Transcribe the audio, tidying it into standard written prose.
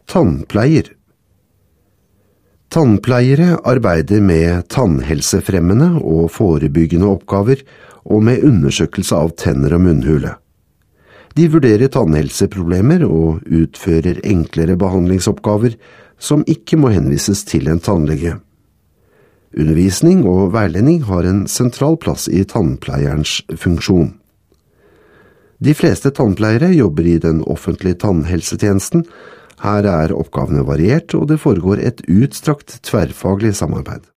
Tannpleier. Tannpleiere arbeider med tannhelsefremmende og forebyggende oppgaver og med undersøkelse av tenner og munnhule. De vurderer tannhelseproblemer og utfører enklere behandlingsoppgaver som ikke må henvises til en tannlege. Undervisning og veiledning har en sentral plass i tannpleierens funksjon. De fleste tannpleiere jobber i den offentlige tannhelsetjenesten. Her er oppgavene variert, og det foregår et utstrakt tverrfaglig samarbeid.